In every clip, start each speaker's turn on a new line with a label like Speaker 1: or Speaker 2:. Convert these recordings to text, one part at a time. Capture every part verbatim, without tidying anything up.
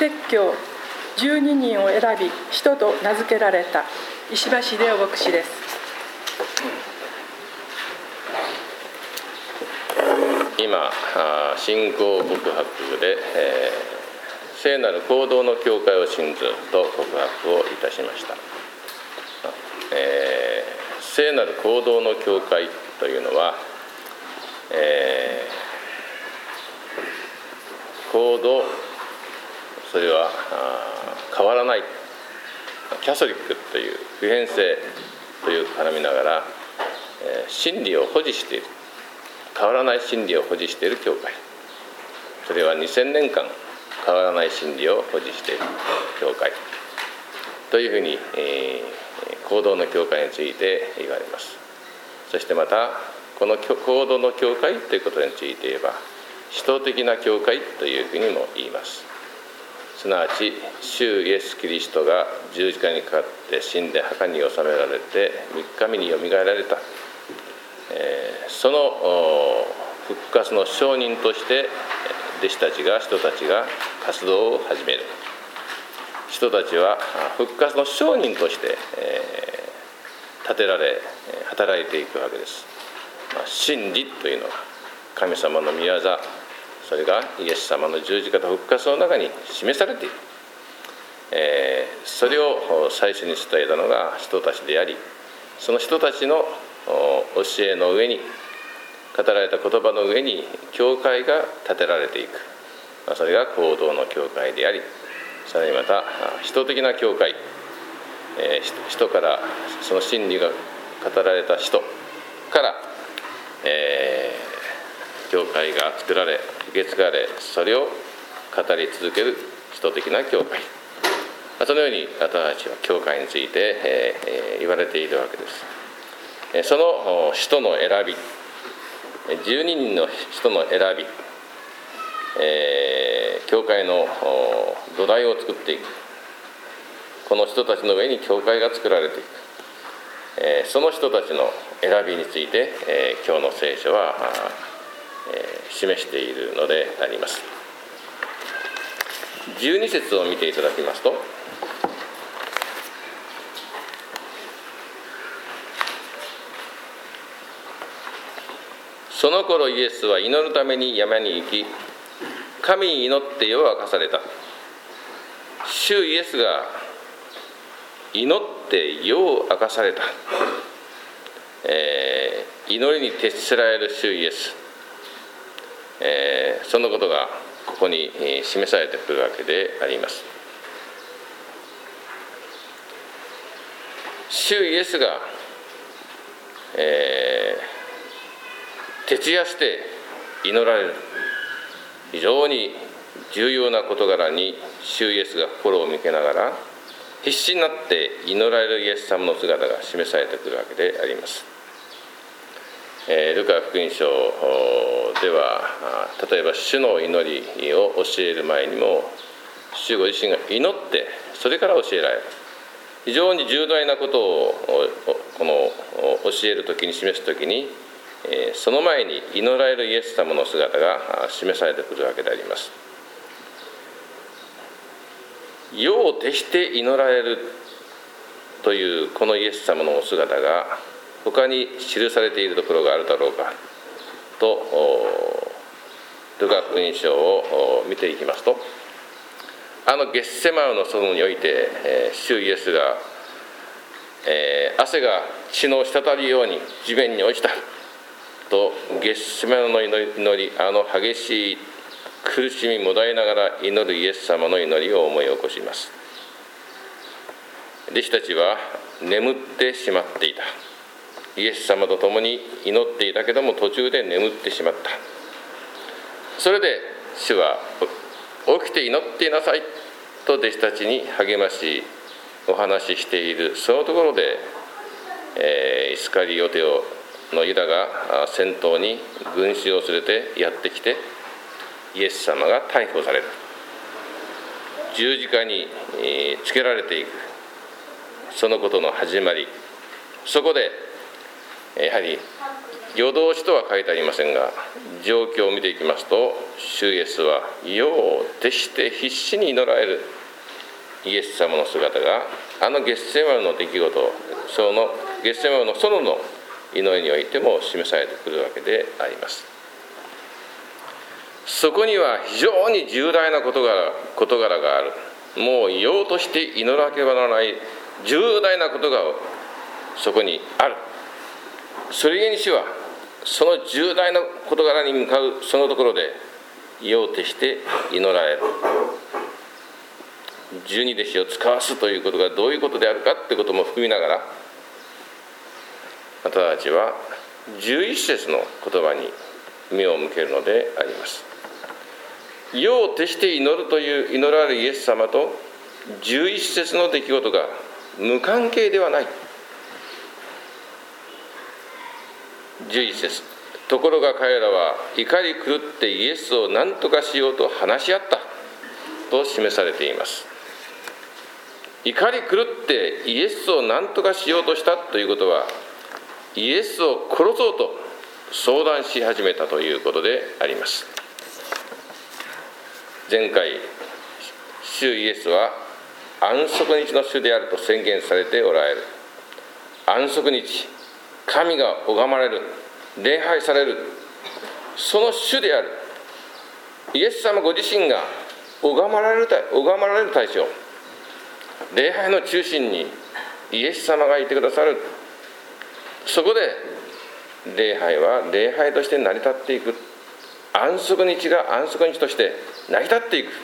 Speaker 1: 説教じゅうににんを選び使徒と名付けられた石橋秀夫牧師です。
Speaker 2: 今、信仰告白で、えー、聖なる行動の教会を信ずと告白をいたしました。えー、聖なる行動の教会というのは、えー、行動、それは変わらない、キャソリックという普遍性という絡みながら、えー、真理を保持している、変わらない真理を保持している教会、それはにせんねんかん変わらない真理を保持している教会というふうに、えー、行動の教会について言われます。そしてまたこの行動の教会ということについて言えば、使徒的な教会というふうにも言います。すなわち主イエス・キリストが十字架にかかって死んで墓に納められてみっかめによみがえられた、えー、その復活の証人として弟子たちが人たちが活動を始める。人たちは復活の証人として、えー、立てられ働いていくわけです。まあ、真理というのは神様の御業、それがイエス様の十字架と復活の中に示されている、えー、それを最初に伝えたのが人たちであり、その人たちの教えの上に、語られた言葉の上に教会が建てられていく、まあ、それが行動の教会であり、さらにまた人的な教会、えー、人からその真理が語られた人から、えー、教会が作られ受け継がれ、それを語り続ける人的な教会、そのように私たちは教会について、えー、言われているわけです。その使徒の選び、じゅうににんの使徒の選び、えー、教会の土台を作っていく、この人たちの上に教会が作られていく、えー、その人たちの選びについて、えー、今日の聖書は、えー、示しているのであります。じゅうに節を見ていただきますと、その頃イエスは祈るために山に行き、神に祈って夜を明かされた。主イエスが祈って夜を明かされた、えー、祈りに徹せられる主イエス、えー、そのことがここに示されてくるわけであります。主イエスが、えー徹夜して祈られる、非常に重要な事柄に主イエスが心を向けながら必死になって祈られるイエス様の姿が示されてくるわけであります。えー、ルカ福音書では例えば主の祈りを教える前にも主ご自身が祈ってそれから教えられる、非常に重大なことをこの教えるときに示すときに、その前に祈られるイエス様の姿が示されてくるわけであります。夜を徹して祈られるというこのイエス様のお姿が他に記されているところがあるだろうかと、ルカ福音書を見ていきますと、あのゲッセマウの園において、えー、主イエスが、えー、汗が血の滴るように地面に落ちたと、ゲッセマウの祈り、あの激しい苦しみもだえながら祈るイエス様の祈りを思い起こします。弟子たちは眠ってしまっていた。イエス様と共に祈っていたけども途中で眠ってしまった。それで主は起きて祈っていなさいと弟子たちに励ましお話ししているそのところで、えー、イスカリオテをのユダが先頭に群衆を連れてやってきてイエス様が逮捕される、十字架につけられていく、そのことの始まり、そこでやはり夜通しとは書いてありませんが、状況を見ていきますと、主イエスは夜を徹して必死に祈られるイエス様の姿が、あのゲッセマネの出来事、そのゲッセマネの園の祈りにおいても示されてくるわけであります。そこには非常に重大な事柄、事柄がある。もう夜として祈らなければならない重大なことがそこにある。それゆえに主はその重大な事柄に向かうそのところで夜を徹して祈られる。十二弟子を使わすということがどういうことであるかということも含みながら、私たちは十一節の言葉に目を向けるのであります。夜を徹して祈るという祈られるイエス様と十一節の出来事が無関係ではない。十一節、ところが彼らは怒り狂ってイエスを何とかしようと話し合ったと示されています。怒り狂ってイエスを何とかしようとしたということは、イエスを殺そうと相談し始めたということであります。前回、主イエスは安息日の主であると宣言されておられる。安息日、神が拝まれる、礼拝される、その主であるイエス様ご自身が拝まれる、拝まれる対象、礼拝の中心にイエス様がいてくださる。そこで礼拝は礼拝として成り立っていく。安息日が安息日として成り立っていく。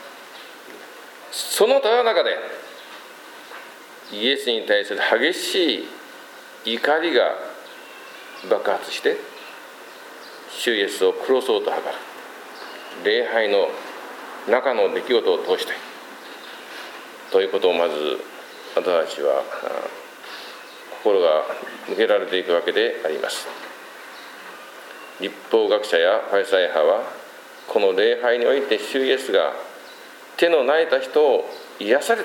Speaker 2: そのただ中でイエスに対する激しい怒りが爆発して、主イエスを殺そうと図る礼拝の中の出来事を通してということを、まず私たちは心が向けられていくわけであります。律法学者やファリサイ派は、この礼拝において主イエスが手の泣いた人を癒された、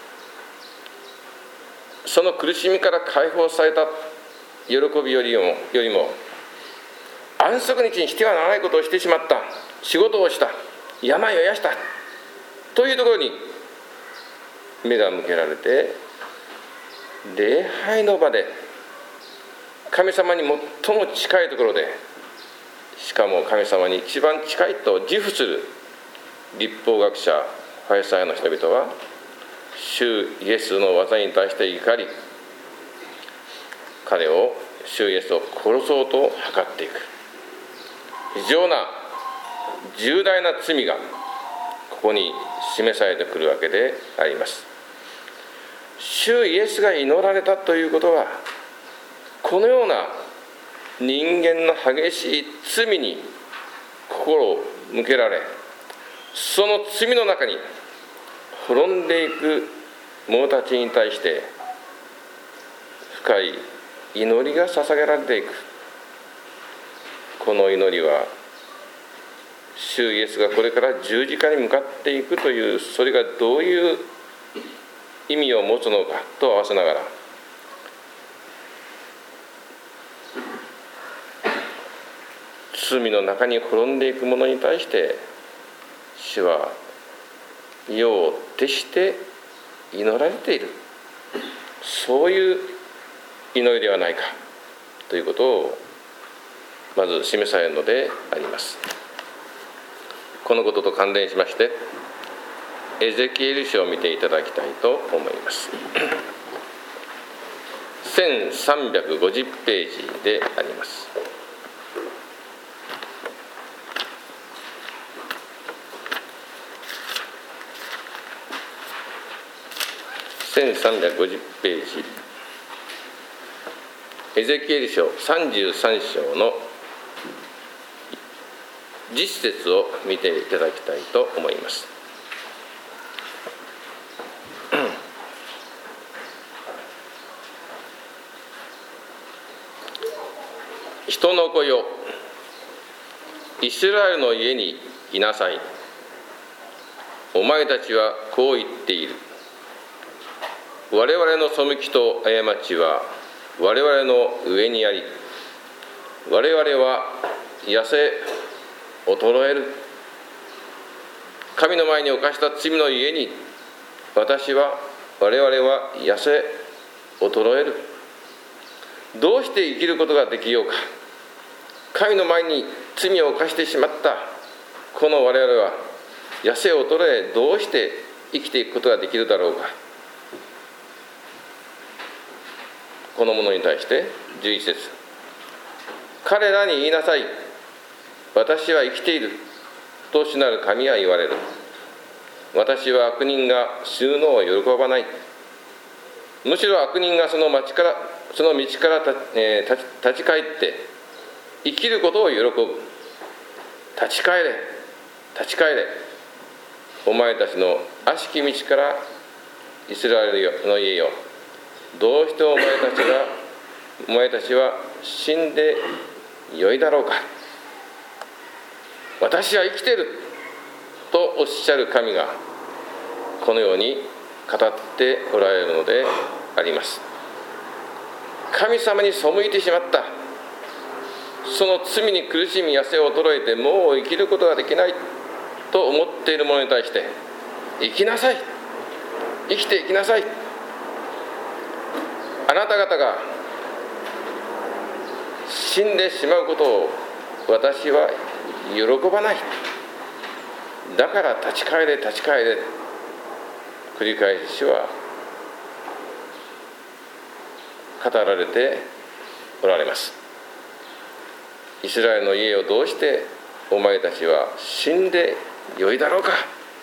Speaker 2: その苦しみから解放された喜びよりも、よりも安息日にしてはならないことをしてしまった、仕事をした、病を癒したというところに目が向けられて、礼拝の場で神様に最も近いところで、しかも神様に一番近いと自負する律法学者ファリサイの人々は、主イエスの技に対して怒り、彼を主イエスを殺そうと図っていく。非常な重大な罪がここに示されてくるわけであります。主イエスが祈られたということは、このような人間の激しい罪に心を向けられ、その罪の中に滅んでいく者たちに対して深い祈りが捧げられていく。この祈りは、主イエスがこれから十字架に向かっていくという、それがどういう意味を持つのかと合わせながら、罪の中に滅んでいく者に対して主は夜を徹して祈られている、そういう祈りではないかということをまず示されるのであります。このことと関連しまして、エゼキエル書を見ていただきたいと思います。せんさんびゃくごじゅうページであります。せんさんびゃくごじゅうページ、エゼキエル書さんじゅうさん章のじゅっ節を見ていただきたいと思います。人の子よ、イスラエルの家にいなさい。お前たちはこう言っている。我々の背きと過ちは我々の上にあり、 我々は痩せ衰える。神の前に犯した罪のゆえに、私は我々は痩せ衰える。どうして生きることができようか。神の前に罪を犯してしまったこの我々は痩せ衰え、どうして生きていくことができるだろうか。この者に対してじゅういち節、彼らに言いなさい。私は生きていると主なる神は言われる。私は悪人が死ぬのを喜ばない。むしろ悪人がその町からその道からた、えー、立ち、立ち返って生きることを喜ぶ。立ち返れ、立ち返れ。お前たちの悪しき道からイスラエルの家よ。どうしてお前たちがお前たちは死んでよいだろうか。私は生きているとおっしゃる神がこのように語っておられるのであります。神様に背いてしまった、その罪に苦しみ痩せ衰えてもう生きることができないと思っている者に対して、生きなさい、生きていきなさい。あなた方が死んでしまうことを私は喜ばない。だから立ち返れ、立ち返れ。繰り返しは語られておられます。イスラエルの家をどうしてお前たちは死んでよいだろうか。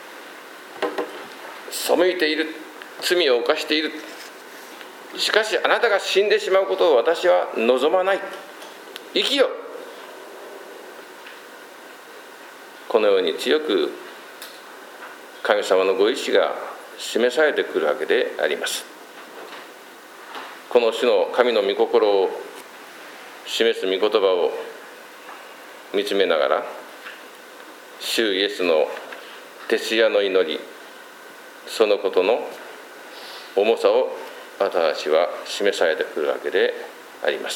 Speaker 2: 背いている、罪を犯している。しかしあなたが死んでしまうことを私は望まない。生きよ。このように強く神様のご意志が示されてくるわけであります。この主の神の御心を示す御言葉を見つめながら、主イエスの徹夜の祈り、そのことの重さを私たちは示されてくるわけであります。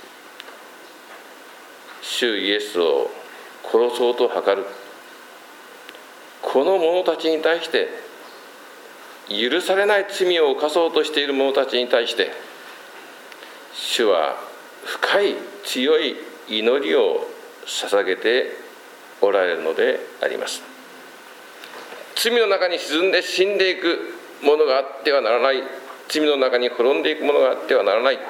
Speaker 2: 主イエスを殺そうと図るこの者たちに対して、許されない罪を犯そうとしている者たちに対して、主は深い強い祈りを捧げておられるのであります。罪の中に沈んで死んでいくものがあってはならない。罪の中に滅んでいくものがあってはならない。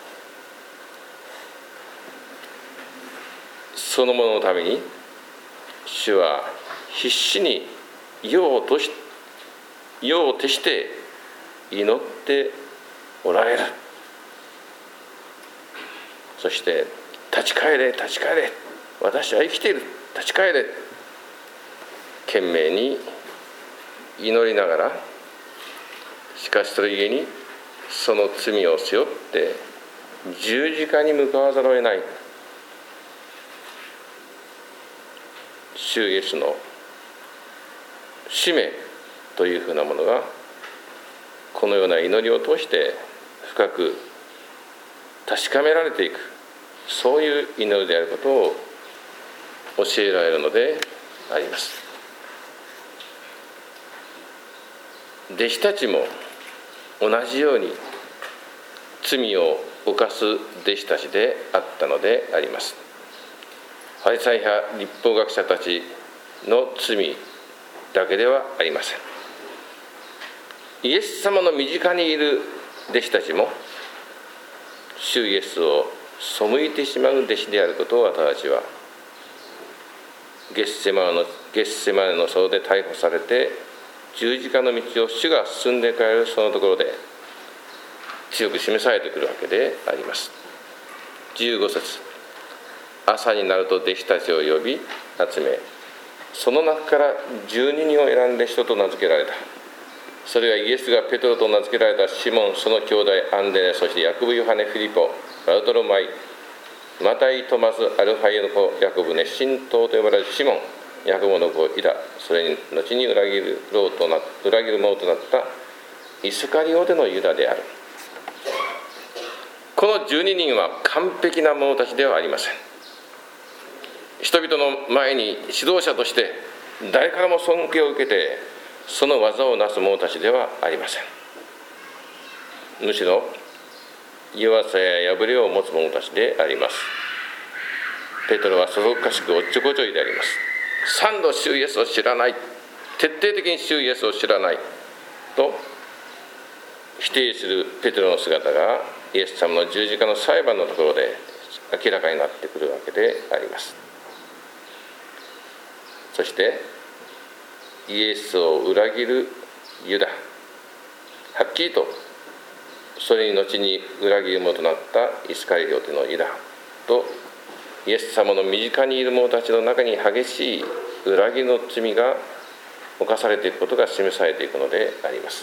Speaker 2: そのもののために主は必死に夜をとし夜を徹して祈っておられる。そして立ち返れ、立ち返れ、私は生きている、立ち返れ、懸命に祈りながら、しかしそれゆえにその罪を背負って十字架に向かわざるを得ない。主イエスの使命というふうなものがこのような祈りを通して深く確かめられていく、そういう祈りであることを教えられるのであります。弟子たちも同じように罪を犯す弟子たちであったのであります。ファリサイ派律法学者たちの罪だけではありません。イエス様の身近にいる弟子たちも主イエスを背いてしまう弟子であることを私たちはゲッセマネのゲッセマネの園で逮捕されて十字架の道を主が進んで帰るそのところで強く示されてくるわけであります。じゅうご節、朝になると弟子たちを呼び集め、その中からじゅうににんを選んで人と名付けられた。それはイエスがペトロと名付けられたシモン、その兄弟アンデネ、そしてヤコブ、ヨハネ、フィリポ、バルトロマイ、マタイ、トマス、アルファイの子ヤコブ、熱心党と呼ばれるシモン、ヤコブの子イダ、それに後に裏切るろうとな裏切る者となったイスカリオテのユダである。 このじゅうににんは完璧な者たちではありません。人々の前に指導者として誰からも尊敬を受けてその技をなす者たちではありません。むしろ弱さや破れを持つ者たちであります。ペテロはそそかしくおっちょこちょいであります。三度主イエスを知らない、徹底的に主イエスを知らないと否定するペテロの姿がイエス様の十字架の裁判のところで明らかになってくるわけであります。そしてイエスを裏切るユダ、はっきりとそれに後に裏切る者となったイスカリオテのユダとイエス様の身近にいる者たちの中に激しい裏切りの罪が犯されていくことが示されていくのであります。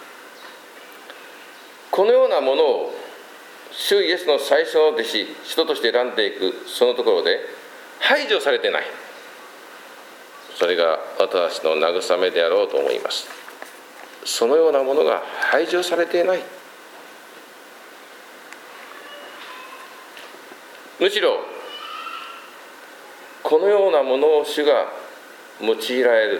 Speaker 2: このようなものを主イエスの最初の弟子、人として選んでいくそのところで排除されていない、それが私の慰めであろうと思います。そのようなものが排除されていない、むしろこのようなものを主が用いられる、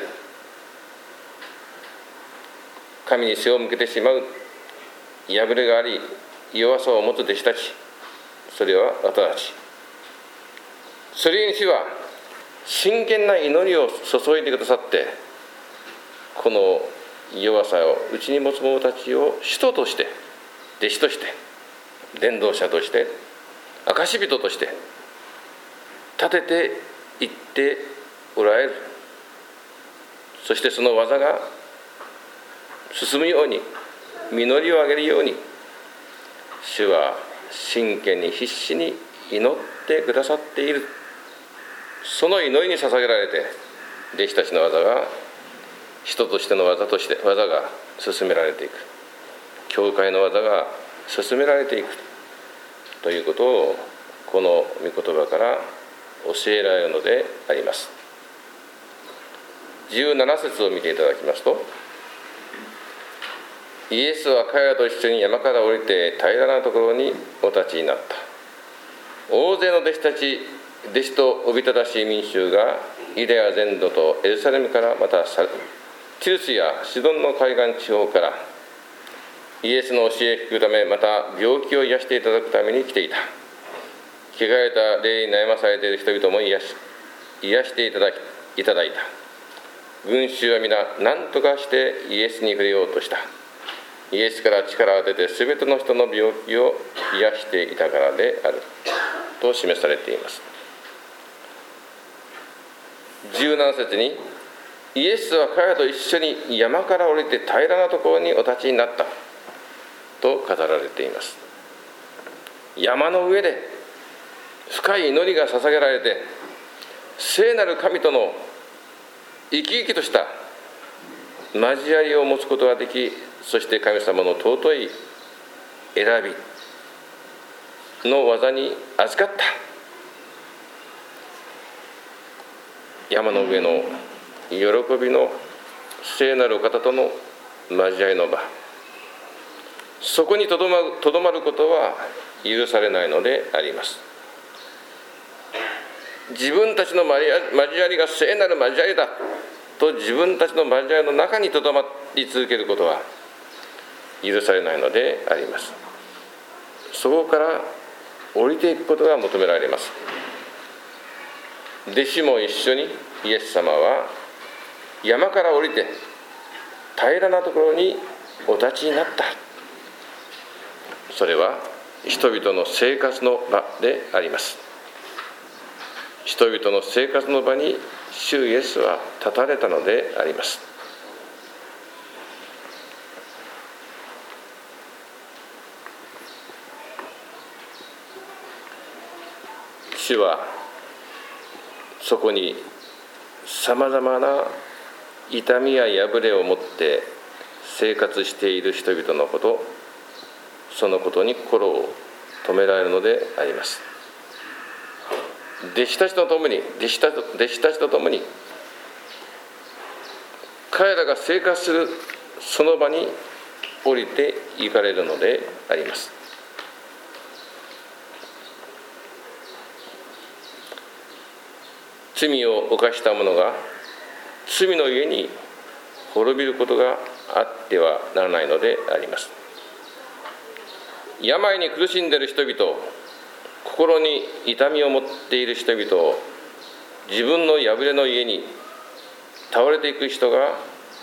Speaker 2: 神に背を向けてしまう破れがあり弱さを持つ弟子たち、それは私たち、それに主は真剣な祈りを注いでくださって、この弱さを内に持つ者たちを使徒として弟子として伝道者として証人として立てていっておられる。そしてその技が進むように、実りを上げるように、主は真剣に必死に祈ってくださっている。その祈りに捧げられて弟子たちの技が人としての技として技が進められていく、教会の技が進められていくということをこの御言葉から教えられるのであります。じゅうなな節を見ていただきますと、イエスは彼らと一緒に山から降りて平らなところにお立ちになった。大勢の弟子たち弟子とおびただしい民衆がユダヤ全土とエルサレムから、またティルスやシドンの海岸地方からイエスの教えを聞くため、また病気を癒していただくために来ていた。汚れた霊に悩まされている人々も癒し癒していただきいただいた。群衆は皆何とかしてイエスに触れようとした。イエスから力を当てて全ての人の病気を癒していたからであると示されています。じゅうなな節に、イエスは彼らと一緒に山から降りて平らなところにお立ちになったと語られています。山の上で深い祈りが捧げられて、聖なる神との生き生きとした交わりを持つことができ、そして神様の尊い選びの技に預かった。山の上の喜びの聖なる方との交わりの場、そこにとどまる、とどまることは許されないのであります。自分たちの交わりが聖なる交わりだと自分たちの交わりの中にとどまり続けることは許されないのであります。そこから降りていくことが求められます。弟子も一緒にイエス様は山から降りて平らなところにお立ちになった。それは人々の生活の場であります。人々の生活の場に主イエスは立たれたのであります。主はそこにさまざまな痛みや破れを持って生活している人々のこと、そのことに心を止められるのであります。弟子たちと共に弟子たち弟子たちと共に彼らが生活するその場に降りて行かれるのであります。 罪を犯した者が罪の家に滅びることがあってはならないのであります。病に苦しんでいる人々、心に痛みを持っている人々を自分の破れの家に倒れていく人が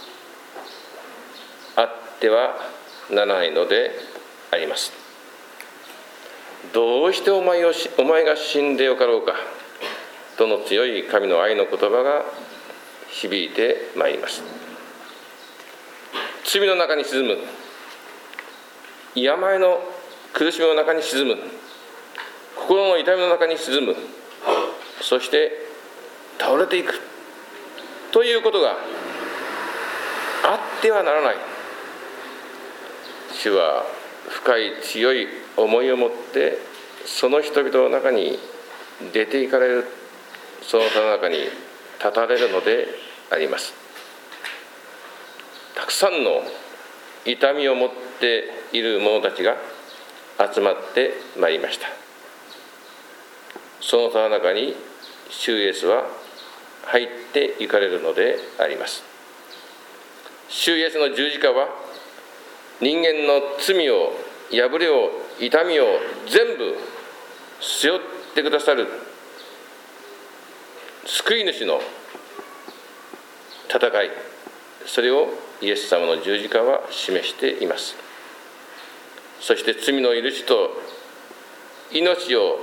Speaker 2: あってはならないのであります。どうしてお前をしお前が死んでよかろうかとの強い神の愛の言葉が響いてまいります。罪の中に沈む、病の苦しみの中に沈む、心の痛みの中に沈む、そして倒れていくということがあってはならない。主は深い強い思いを持ってその人々の中に出ていかれる、その他の中に立たれるのであります。たくさんの痛みを持っている者たちが集まってまいりました。その他の中に主イエスは入っていかれるのであります。主イエスの十字架は人間の罪を、破れを、痛みを全部背負ってくださる救い主の戦い、それをイエス様の十字架は示しています。そして罪の許しと命を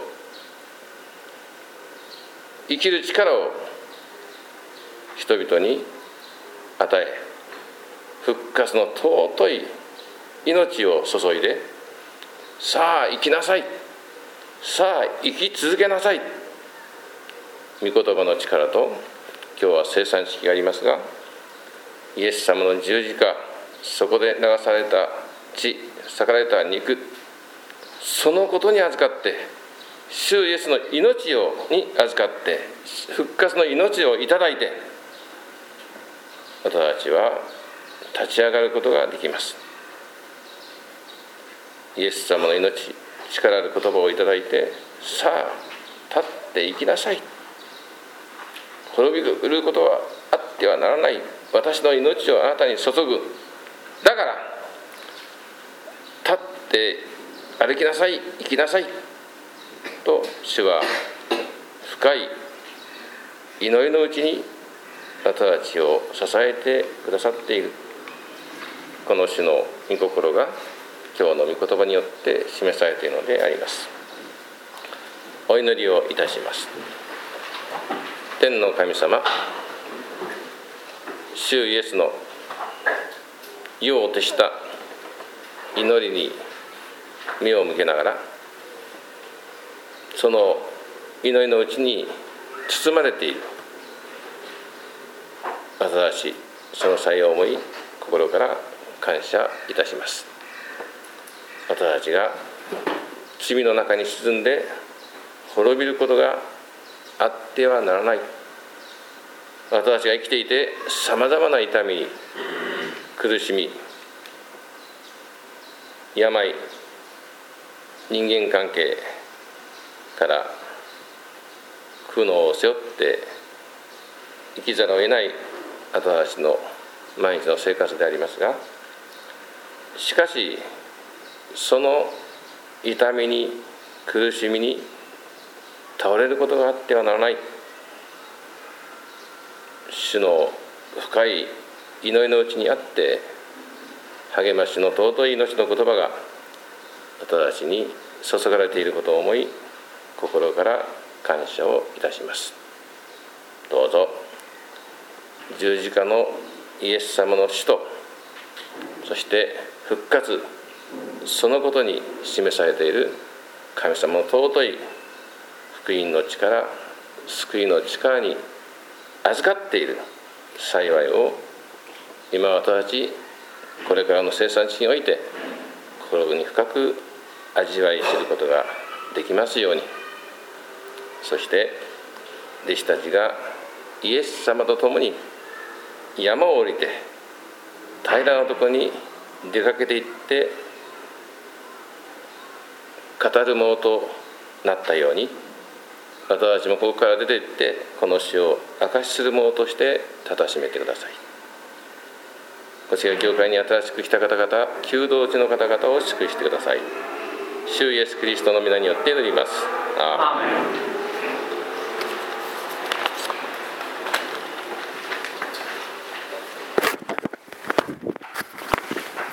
Speaker 2: 生きる力を人々に与え、復活の尊い命を注いで、さあ生きなさい、さあ生き続けなさい、御言葉の力と、今日は生産式がありますが、イエス様の十字架、そこで流された血、裂かれた肉、そのことに預かって、主イエスの命をに預かって、復活の命をいただいて、私たちは立ち上がることができます。イエス様の命、力ある言葉をいただいて、さあ立っていきなさい、滅びることはあってはならない、私の命をあなたに注ぐ、だから立って歩きなさい、生きなさいと主は深い祈りのうちに私たちを支えてくださっている。この主の御心が今日の御言葉によって示されているのであります。お祈りをいたします。天の神様、主イエスの世を徹した祈りに目を向けながら、その祈りのうちに包まれている新しいその祭を思い、心から感謝いたします。私たちが罪の中に沈んで滅びることがあってはならない。私たちが生きていてさまざまな痛み、苦しみ、病、人間関係から苦悩を背負って生きざるを得ない私たちの毎日の生活でありますが、しかしその痛みに苦しみに倒れることがあってはならない。主の深い祈りのうちにあって励ましの尊い命の言葉が私たちに注がれていることを思い、心から感謝をいたします。どうぞ十字架のイエス様の死と、そして復活、そのことに示されている神様の尊い福音の力、救いの力に預かっている幸いを、今私たちこれからの生産地において心に深く味わい知ることができますように。そして弟子たちがイエス様と共に山を降りて平らなところに出かけていって語るものとなったように、 私たちもここから出て行ってこの死を証しする者としてたたしめてください。こちら教会に新しく来た方々、求道地の方々を祝福してください。主イエスキリストの皆によって祈ります。アーメン。